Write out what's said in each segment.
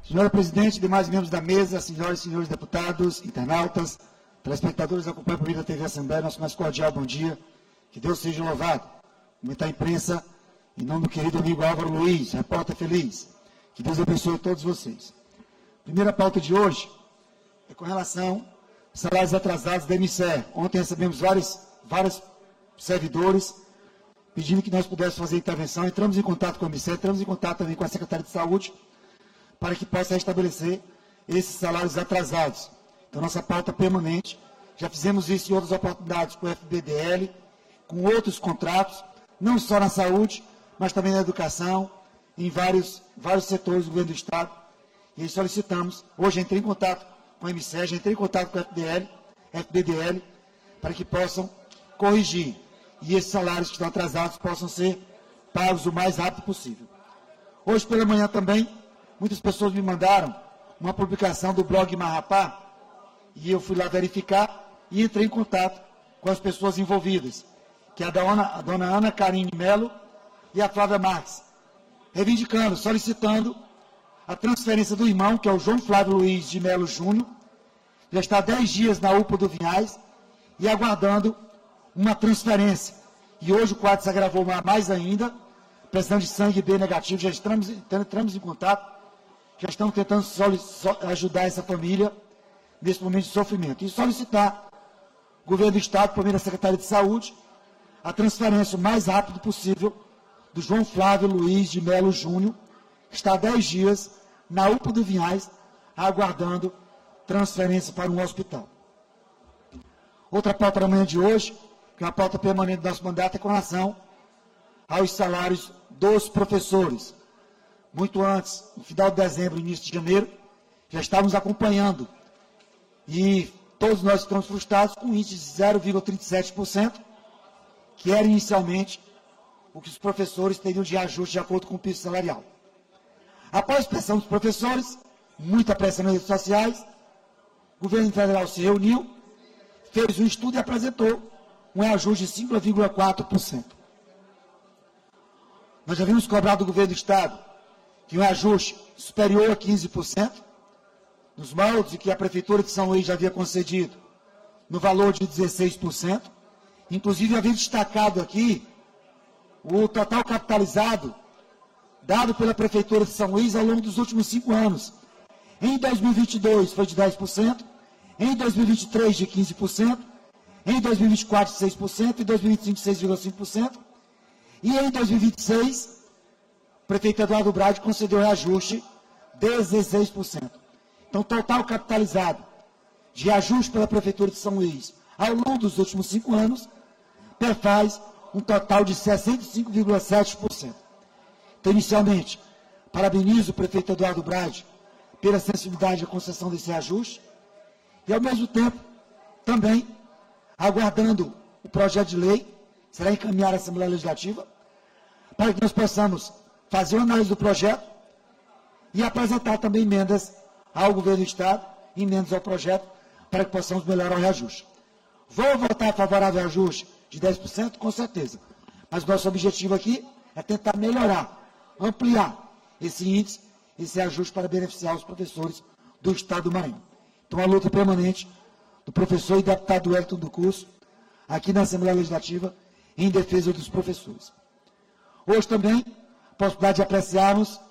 Senhora Presidente, demais membros da mesa, senhoras e senhores deputados, internautas, telespectadores que acompanham por meio da TV Assembleia, nosso mais cordial bom dia. Que Deus seja louvado. Cumprimentar a imprensa, em nome do querido amigo Álvaro Luiz, repórter feliz. Que Deus abençoe a todos vocês. Primeira pauta de hoje é com relação aos salários atrasados da MCE. Ontem recebemos vários servidores pedindo que nós pudéssemos fazer intervenção. Entramos em contato com a MCE, entramos em contato também com a Secretaria de Saúde, para que possa restabelecer esses salários atrasados. Então, nossa pauta permanente, já fizemos isso em outras oportunidades com o FBDL, com outros contratos, não só na saúde, mas também na educação, em vários setores do governo do Estado. E aí solicitamos, hoje entrei em contato com a MCE, já entrei em contato com o FBDL, para que possam corrigir e esses salários que estão atrasados possam ser pagos o mais rápido possível. Hoje pela manhã também, muitas pessoas me mandaram uma publicação do blog Marrapá, e eu fui lá verificar e entrei em contato com as pessoas envolvidas, que é a dona Ana Karine Melo e a Flávia Marques, reivindicando, solicitando a transferência do irmão, que é o João Flávio Luiz de Melo Júnior, já está há 10 dias na UPA do Vinhais e aguardando uma transferência. E hoje o quadro se agravou mais ainda, precisando de sangue B negativo, já entramos em contato, já estamos tentando ajudar essa família nesse momento de sofrimento. E solicitar o governo do Estado, por meio da Secretaria de Saúde, a transferência o mais rápido possível do João Flávio Luiz de Melo Júnior, que está há 10 dias na UPA do Vinhais, aguardando transferência para um hospital. Outra pauta da manhã de hoje, que é uma pauta permanente do nosso mandato, é com relação aos salários dos professores. Muito antes, no final de dezembro, início de janeiro, já estávamos acompanhando. E todos nós estamos frustrados com um índice de 0,37%, que era inicialmente o que os professores teriam de ajuste de acordo com o piso salarial. Após a pressão dos professores, muita pressão nas redes sociais, o governo federal se reuniu, fez um estudo e apresentou um reajuste de 5,4%. Nós já vimos cobrar do governo do Estado que um reajuste superior a 15%, nos moldes que a Prefeitura de São Luís já havia concedido, no valor de 16%. Inclusive, havia destacado aqui o total capitalizado dado pela Prefeitura de São Luís ao longo dos últimos 5 anos. Em 2022 foi de 10%, em 2023 de 15%, em 2024 de 6%, em 2025 de 6,5%, e em 2026 o prefeito Eduardo Braide concedeu reajuste de 16%. Então, total capitalizado de ajuste pela Prefeitura de São Luís ao longo dos últimos 5 anos, perfaz um total de 65,7%. Então, inicialmente, parabenizo o prefeito Eduardo Braide pela sensibilidade da concessão desse reajuste e, ao mesmo tempo, também aguardando o projeto de lei, que será encaminhado à Assembleia Legislativa, para que nós possamos fazer uma análise do projeto e apresentar também emendas ao governo do Estado, emendas ao projeto, para que possamos melhorar o reajuste. Vou votar favorável ao reajuste de 10%? Com certeza. Mas nosso objetivo aqui é tentar melhorar, ampliar esse índice, esse reajuste para beneficiar os professores do Estado do Maranhão. Então, a luta permanente do professor e deputado Wellington do Curso, aqui na Assembleia Legislativa, em defesa dos professores. Hoje também, a possibilidade de apreciarmos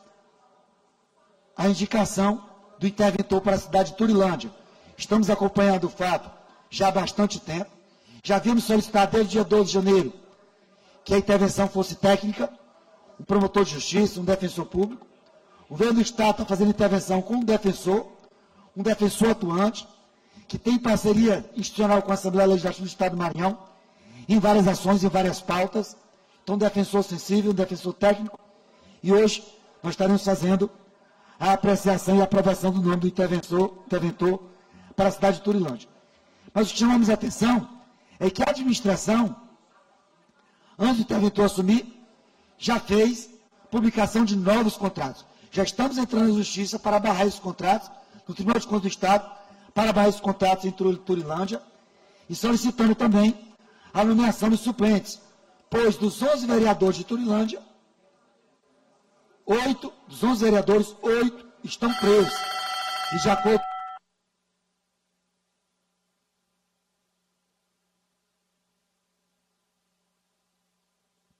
a indicação do interventor para a cidade de Turilândia. Estamos acompanhando o fato já há bastante tempo. Já havíamos solicitado desde o dia 12 de janeiro que a intervenção fosse técnica, um promotor de justiça, um defensor público. O governo do Estado está fazendo intervenção com um defensor atuante, que tem parceria institucional com a Assembleia Legislativa do Estado do Maranhão, em várias ações, em várias pautas. Então, um defensor sensível, um defensor técnico. E hoje nós estaremos fazendo a apreciação e a aprovação do nome do interventor para a cidade de Turilândia. Mas o que chamamos a atenção é que a administração, antes do interventor assumir, já fez publicação de novos contratos. Já estamos entrando na justiça para barrar esses contratos, no Tribunal de Contas do Estado, para barrar esses contratos em Turilândia, e solicitando também a nomeação dos suplentes, pois dos 11 vereadores de Turilândia, dos 11 vereadores, 8 estão presos. E de acordo